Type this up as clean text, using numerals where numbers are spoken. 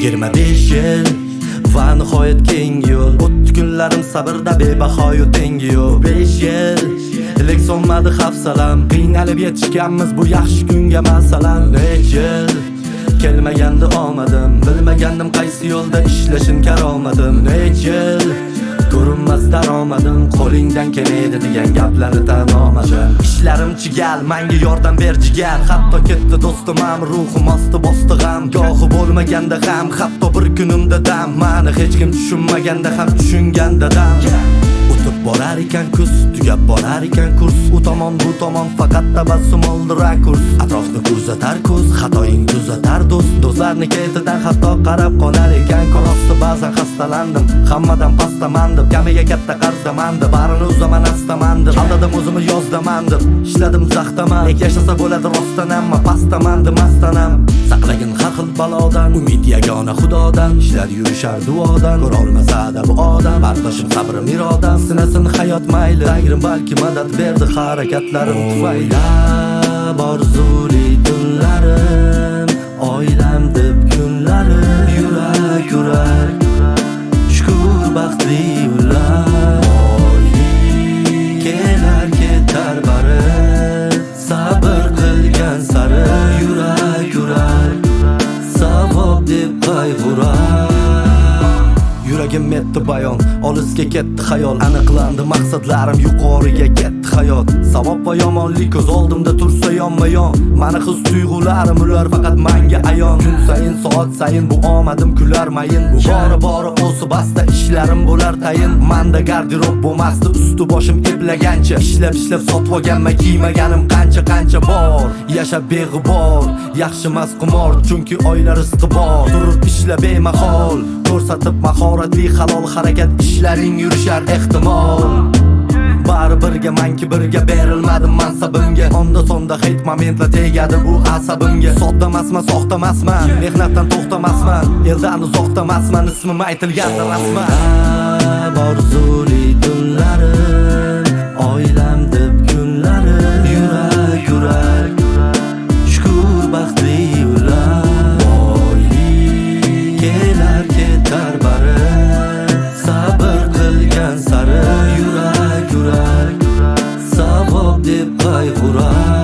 25 yil va nihoyat keng yo'l. O'tdi kunlarim sabrda bebahoyu tengi yo'q. 5 yil ilk so'nmadi hafsalam, qiynalib yetishganmiz bu yaxshi kunga masalan. Necha yil kelmagandi omadim, bilmagandim qaysi yo'lda ishlashim karomadim. Necha yil ko'rinmas daromadim, qo'lingdan kelmaydi degan gaplarni tan olmadim. Ishlarim chigal, menga yordam ber jigar. Hatto ketdi do'stim ham, ruhim osti bosdi g'am. Gohi bo'lmaganda ham, hatto bir kunimda dam. Mani hech kim tushunmaganda ham tushungan dadam. O'tib borar ekan kuz, tugab borar ekan kurs. U tomon bu tomon faqat tabassum oldi rakurs. Atrofni kuzatar ko'z, xatoing tuzatar do'st. Do'stlarni ketidan hatto qarab qolar ekan ko'rosti. Ba'zan xastalandim, hammadan pastamandim. Kamiga katta qarzamandim, barini uzaman astamandim. Aldadim o'zimni yozdamandim, ishladim zaxtaman. Yashasa bo'ladi rostdan, ammo pastamandim mastanam. Saqlagin har xil balodan, umid yagona xudodan. Ishlar yurishar duodan, ko'rolmasa-da bu odam. Bardoshim sabrim irodam, sinasin hayot mayli. Tangrim balki madad berdi harakatlarim tufayli. Orzuli tunlarim, oilam deb kunlarim. Yurak yurak, shukur baxtli ular. Kelar ketar bari, sabr qilgan sari. Yurak yurak, savob deb qayg'urar. Yuragim metdi bayon, olisga ketdi xayol. Aniqlandi maqsadlarim, yuqoriga ketdi hayot. Savob va yomonlik ko'z oldimda tursa yonma-yon. Mani his tuyg'ularim ular faqat menga ayon. Kun sayin soat sayin bu omadim kular mayin. Bu bori o'si basta ishlarim bo'lar tayin. Menda garderob bo'lmasdi usti boshim eplagancha. Ishlab sotib olganman kiymaganim qancha bor. Yashab beg'ubor, yaxshi emas qimor, chunki oila rizqi bor. Turib ishla bemahol, ko'rsatib mahoratli halol harakat, ishlaring yurishar ehtimol. Bari birga manki birga berilmadim mansabimga. Onda sonda hate momentlar tegadi bu asabimga. Soddamasman, soxtamasman, mehnatdan to'xtamasman, eldan uzoqdamasman, ismim aytilganda rasman. Orzuli tunlarim, oilam deb kunlarim. Yurak yurak, shukur baxtli ular. Kelar ketar bari, sabr qilgan sari. Yurak yurak, savob deb qayg'urar.